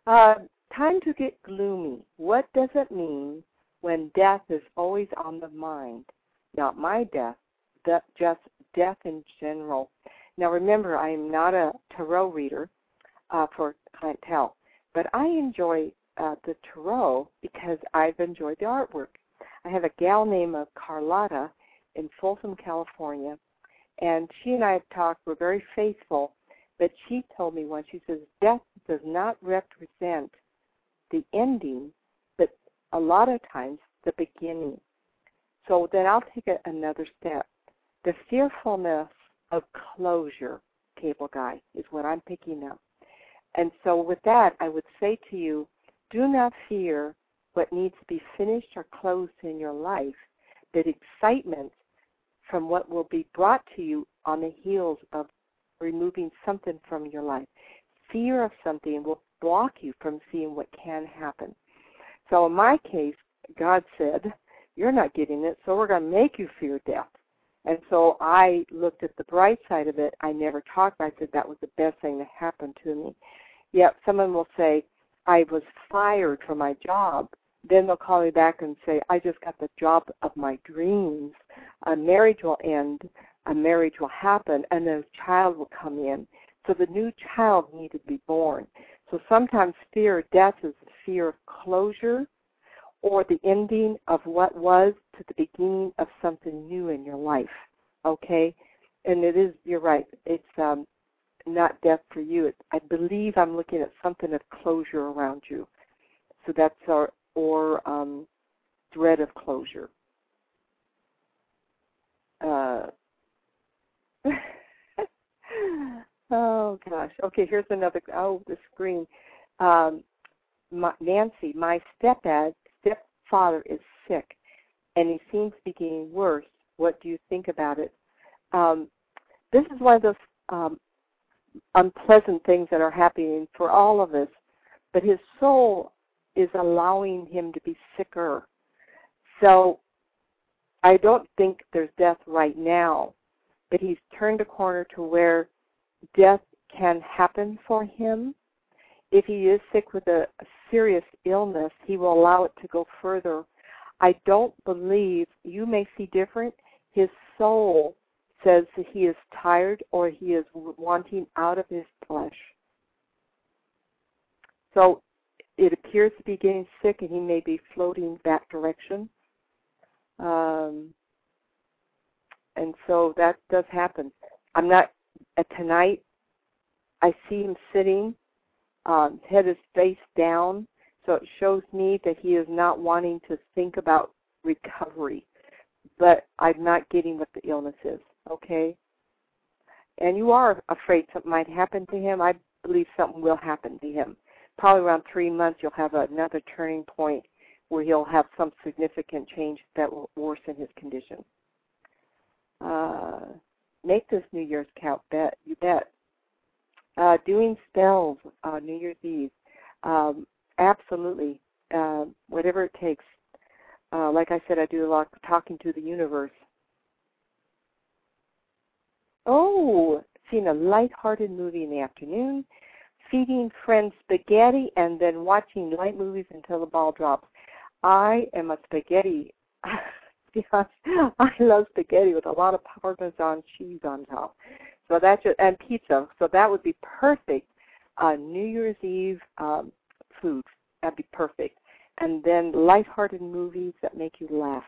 Time to get gloomy. What does it mean when death is always on the mind? Not my death, just death in general. Now remember, I am not a tarot reader for clientele, but I enjoy the tarot because I've enjoyed the artwork. I have a gal named Carlotta in Folsom, California, and she and I have talked. We're very faithful, but she told me once, she says, death does not represent the ending, but a lot of times the beginning. So then I'll take another step. The fearfulness of closure, cable guy, is what I'm picking up. And so with that, I would say to you, do not fear what needs to be finished or closed in your life, but excitement from what will be brought to you on the heels of removing something from your life. Fear of something will block you from seeing what can happen. So in my case, God said, you're not getting it, so we're going to make you fear death. And so I looked at the bright side of it. I never talked. I said that was the best thing that happened to me. Yet someone will say, I was fired from my job. Then they'll call me back and say, I just got the job of my dreams. A marriage will end. A marriage will happen, and a child will come in. So the new child needed to be born. So sometimes fear of death is the fear of closure or the ending of what was to the beginning of something new in your life, okay? And it is, you're right, it's not death for you. I believe I'm looking at something of closure around you. So that's or dread of closure. Oh, gosh. Okay, here's another. Oh, the screen. Nancy, my stepfather is sick, and he seems to be getting worse. What do you think about it? This is one of those unpleasant things that are happening for all of us, but his soul is allowing him to be sicker. So I don't think there's death right now, but he's turned a corner to where death can happen for him. If he is sick with a serious illness, he will allow it to go further. I don't believe, you may see different, his soul says that he is tired or he is wanting out of his flesh. So it appears to be getting sick and he may be floating that direction. And so that does happen. Tonight, I see him sitting, head is face down, so it shows me that he is not wanting to think about recovery. but I'm not getting what the illness is, okay? And you are afraid something might happen to him. I believe something will happen to him. Probably around 3 months you'll have another turning point where he'll have some significant change that will worsen his condition. Make this New Year's count, you bet. Doing spells on New Year's Eve, absolutely, whatever it takes. Like I said, I do a lot of talking to the universe. Oh, seeing a light-hearted movie in the afternoon, feeding friends spaghetti, and then watching light movies until the ball drops. I am a spaghetti. Because I love spaghetti with a lot of Parmesan cheese on top. So that's just, and pizza. So that would be perfect. New Year's Eve food. That'd be perfect. And then lighthearted movies that make you laugh.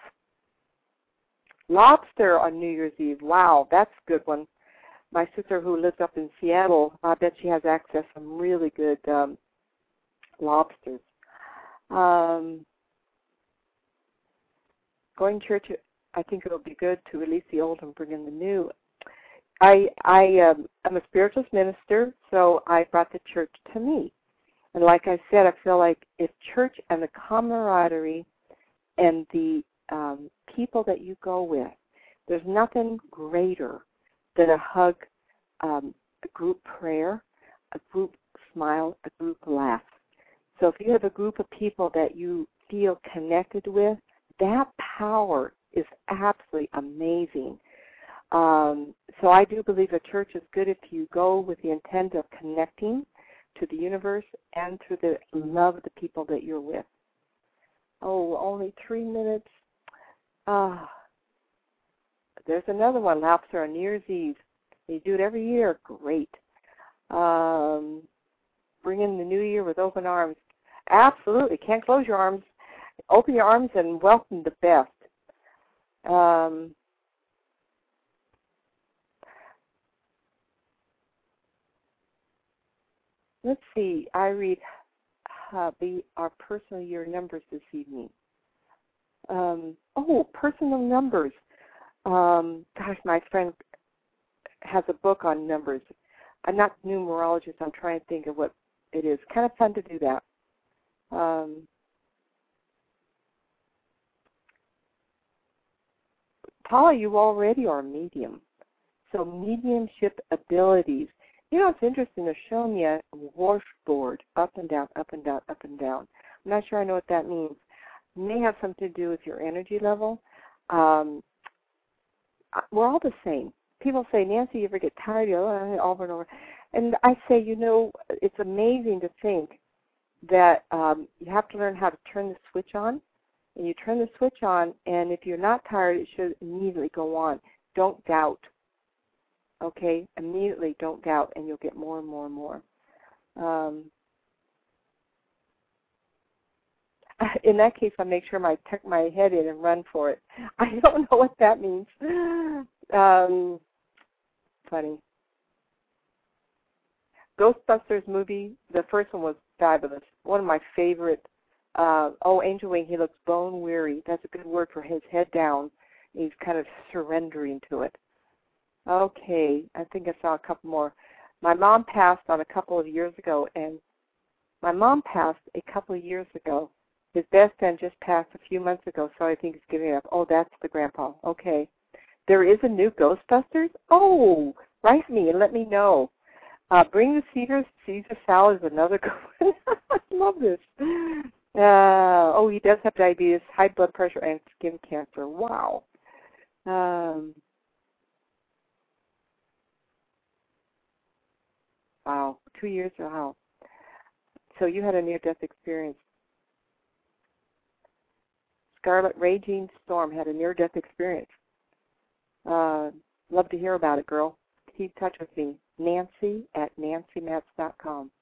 Lobster on New Year's Eve. Wow, that's a good one. My sister who lives up in Seattle, I bet she has access to some really good lobsters. Going to church, I think it will be good to release the old and bring in the new. I am a spiritualist minister, so I brought the church to me. And like I said, I feel like if church and the camaraderie and the people that you go with, there's nothing greater than a hug, a group prayer, a group smile, a group laugh. So if you have a group of people that you feel connected with, that power is absolutely amazing. So I do believe a church is good if you go with the intent of connecting to the universe and through the love of the people that you're with. Oh, only 3 minutes. There's another one, lobster on New Year's Eve. They do it every year. Great. Bring in the new year with open arms. Absolutely. Can't close your arms. Open your arms and welcome the best. Let's see. I read our personal year numbers this evening. Personal numbers. Gosh, my friend has a book on numbers. I'm not a numerologist. I'm trying to think of what it is. Kind of fun to do that. Paula, you already are a medium. So mediumship abilities. You know, it's interesting. They're showing me a washboard, up and down, up and down, up and down. I'm not sure I know what that means. It may have something to do with your energy level. We're all the same. People say, Nancy, you ever get tired? Over and over. And I say, you know, it's amazing to think that you have to learn how to turn the switch on. And you turn the switch on, and if you're not tired, it should immediately go on. Don't doubt. Okay? Immediately don't doubt, and you'll get more and more and more. In that case, I make sure I tuck my head in and run for it. I don't know what that means. Funny. Ghostbusters movie, the first one was fabulous. One of my favorite. Angel Wing, he looks bone weary. That's a good word for his head down. He's kind of surrendering to it. Okay, I think I saw a couple more. My mom passed on a couple of years ago, and his best friend just passed a few months ago, so I think he's giving up. Oh, that's the grandpa. Okay. There is a new Ghostbusters? Oh, write me and let me know. Bring the Caesar salad is another good one. I love this. He does have diabetes, high blood pressure, and skin cancer. Wow. Wow, 2 years, wow. So you had a near-death experience. Scarlet Raging Storm had a near-death experience. Love to hear about it, girl. Keep in touch with me. Nancy@nancymatz.com.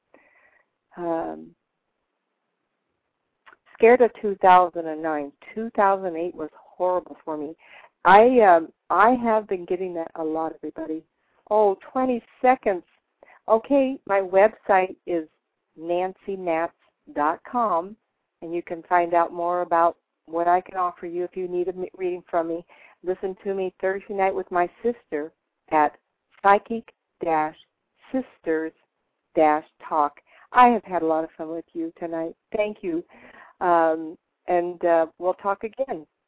Scared of 2009. 2008 was horrible for me. I have been getting that a lot, everybody. 20 seconds. Okay, my website is nancymatz.com, and you can find out more about what I can offer you if you need a reading from me. Listen to me Thursday night with my sister at Psychic-Sisters-Talk. I have had a lot of fun with you tonight. Thank you. And we'll talk again.